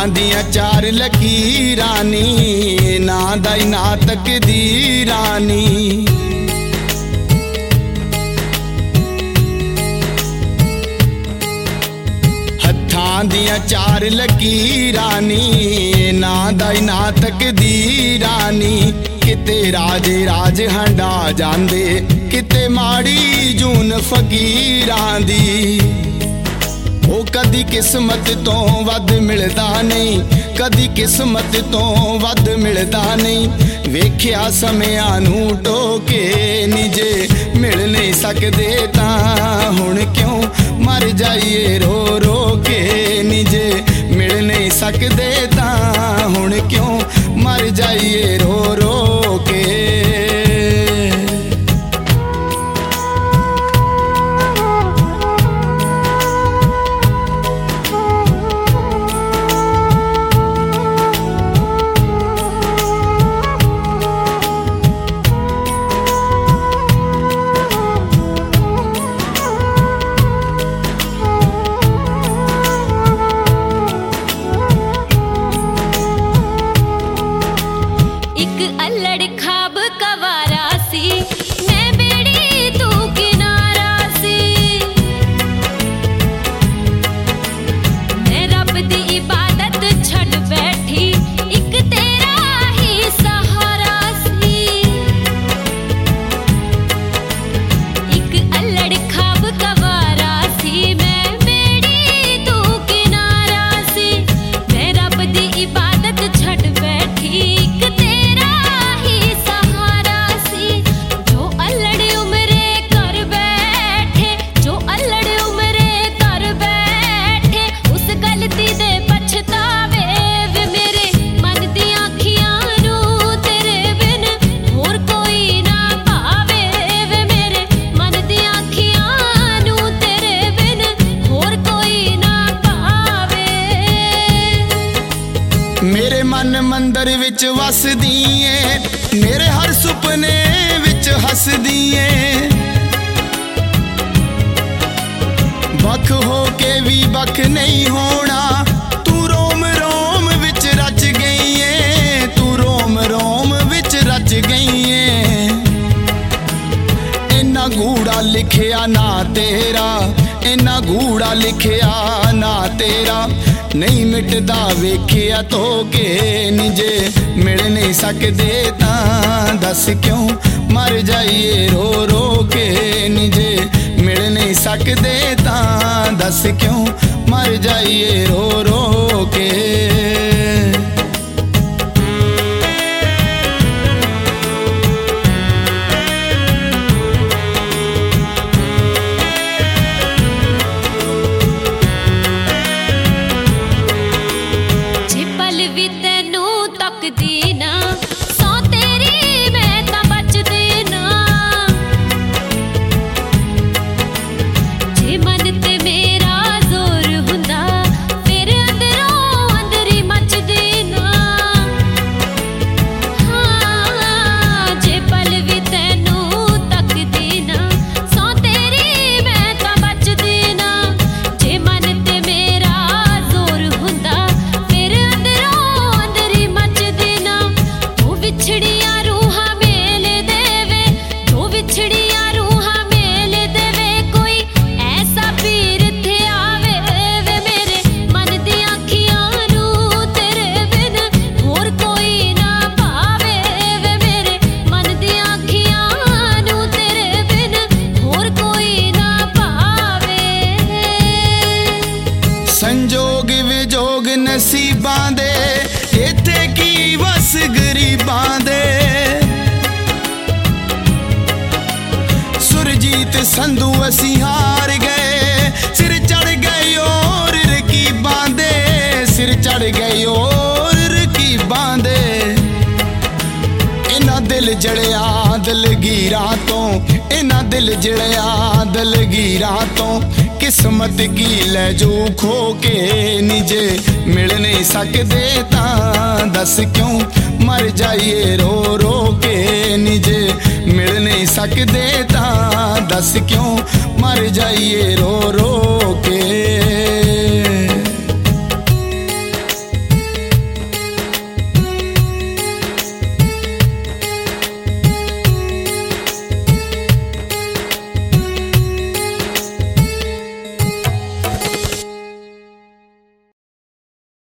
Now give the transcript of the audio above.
दियां चार लकीरां नी, ना दाई ना तकदीरां नी। हत्थां दियां चार लकीरां नी, ना दाई ना तकदीरां नी। किते राजे राज हंडा जांदे, किते माड़ी जून फकीरां दी। ओ कदी किस्मत तो वध मिलदा नहीं, कदी किस्मत तो वध मिलदा नहीं। वेख्या समयां नूं टोके नी, जे मिल नहीं सकदे तां हुण क्यों मर जाइए रो रो के नी। जे मिल नहीं सकदे तां हुण क्यों मर जाइए रो रो के। मेरे मन मंदिर विच वसदी ऐ, मेरे हर सुपने विच हसदी ऐ। बख हो के भी बख नहीं होना, तू रोम रोम विच रच गई ऐ, तू रोम रोम विच रच गई ऐ। इन्ना गूढ़ा लिखिया ना तेरा, इन्ना गूढ़ा लिखिया ना तेरा। नहीं मिटदा वेखिया तो के नी, जे मिल नहीं सकदे तां दस क्यों मर जाइए रो रो के नी। जे मिल नहीं सकदे तां दस क्यों मर जाइए रो रो के। संजोग विजोग नसीबां दे, इत्थे की वस गरीबां दे। सुरजीत संधू असी हार गए, सिर चढ़ गए और रकीबां दे, सिर चढ़ गए और रकीबां दे। इन्ना दिल जड़िया दलगीरां तो, इन्ना दिल जड़िया दलगीरां तो। किस्मत की लै जो खो के नी, जे मिल नहीं सकदे तां दस क्यों मर जाइए रो रो के नी। जे मिल नहीं सकदे तां दस क्यों मर जाइए रो रो के।